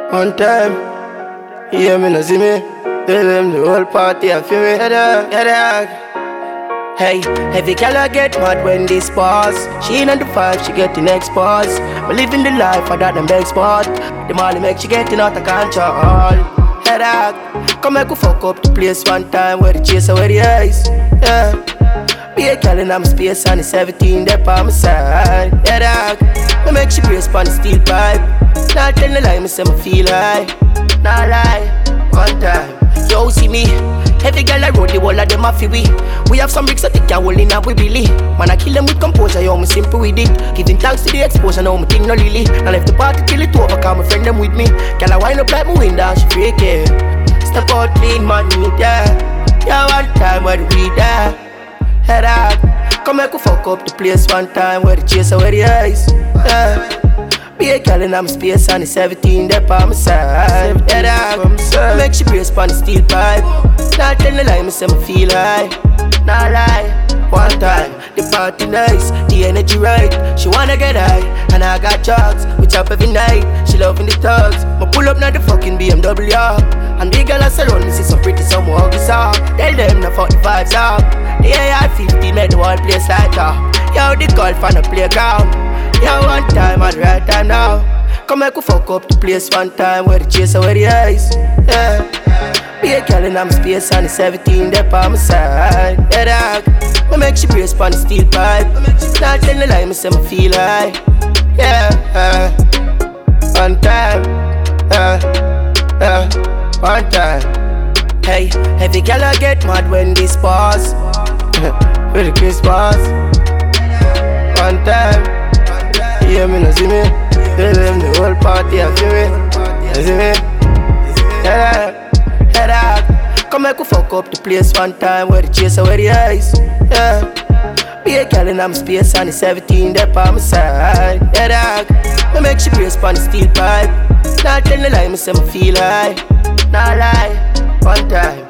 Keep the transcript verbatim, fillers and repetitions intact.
One time, you hear me, no see me. Tell them the whole party, I feel me. Yeah, dog, yeah, dog. Hey, every girl I get mad when this pass. She ain't on the five, she get the next pass. But living the life, I got them big spot. The money make she getting out of control. Yeah, dog. Come make we fuck up the place one time where the chaser, where the ice. Yeah. Be a girl in my space and it's seventeen there by my side. Yeah, dog. I make she brace on the steel pipe. Not tell the lie, me say me feel high. Nah lie, one time. Yo, see me. Every girl I roll the wall of them a feel we. We have some bricks that they can hold in a we Billy. Man I kill them with composure, yo, me simple with it. Giving thanks to the exposure, now me think no lily. Now left the party till it over, cause my friend them with me. Girl I wind up like my window, she freak it. Step out clean money, yeah. Yeah, one time where we there. Head out, come make we fuck up the place one time where the chaser, where the ice. Yeah. Be a girl in my space and it's seventeen there by my side. Yeah, dog. Make she brace on the steel pipe. Not tell the lie, me say me feel high. Nah lie, one time, the party nice, the energy right. She wanna get high, and I got drugs. We chop every night, she loving the thugs. Me pull up now the fucking B M W. And the girl I surround me see some pretty, some huggies up. Tell them now fuck the vibes up. The A R fifty made the whole place light up. Yo, the golf on the playground. Yo, one time at the right time now. Come make we fuck up the place one time where the chaser, where the ice. Yeah. Be a girl in my space and it's seventeen there by my side. Yeah, dog. I make she brace on the steel pipe. Not tell the lie, me say me feel high. Yeah, uh, one time, uh, uh, one time. Hey, every girl I get mad when this pass. With the Christmas. One time, you hear me, no see me. Tell them the whole party, I feel me. You see me? Yeah. Head out, come make we fuck up the place one time where the chaser, where the ice. Yeah. Be a girl in my space and it's seventeen there by my side. Yeah, dog. I make she brace on the steel pipe. Not tell the lie, me say me feel high. Nah lie, one time.